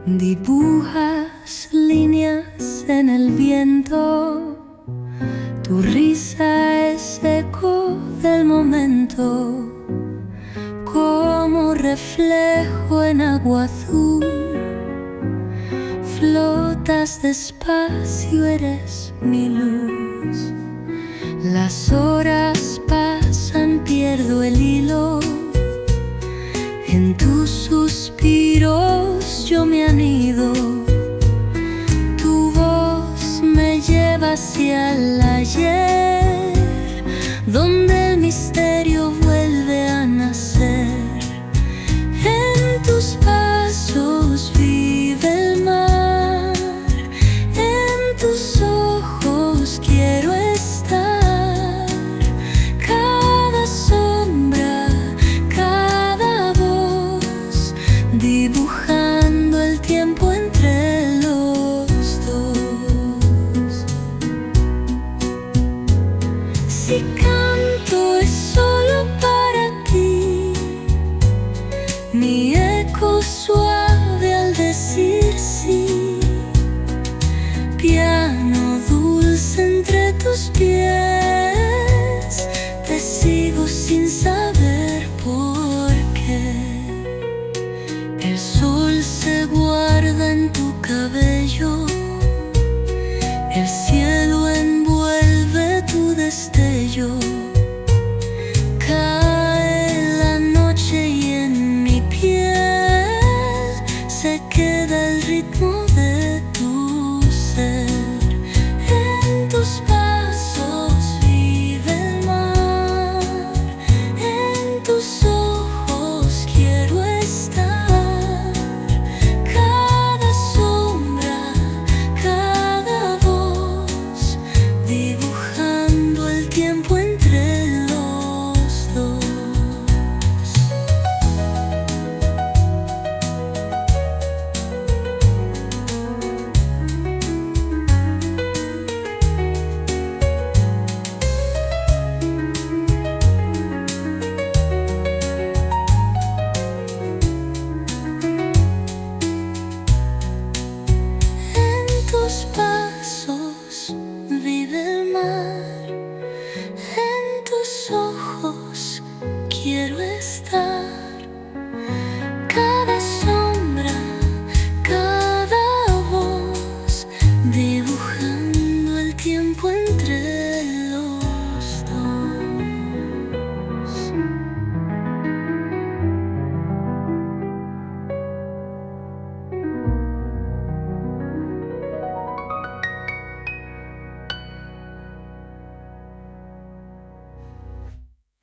Dibujas líneas en el viento, tu risa es eco del momento, como reflejo en agua azul. Flotas despacio, eres mi luz. Las horas pasan, pierdo el hilo. En tus suspiros yo me anido. Tu voz me lleva hacia el ayer, donde el misterio vuelve a nacer. En tus pasos vive el mar, en tus ojos quiero estar. Cada sombra, cada voz, dibujando el tiempo entre los dos. Si canto es solo para ti, mi eco suave al decir sí. Piano dulce entre tus pies, te sigo sin saber.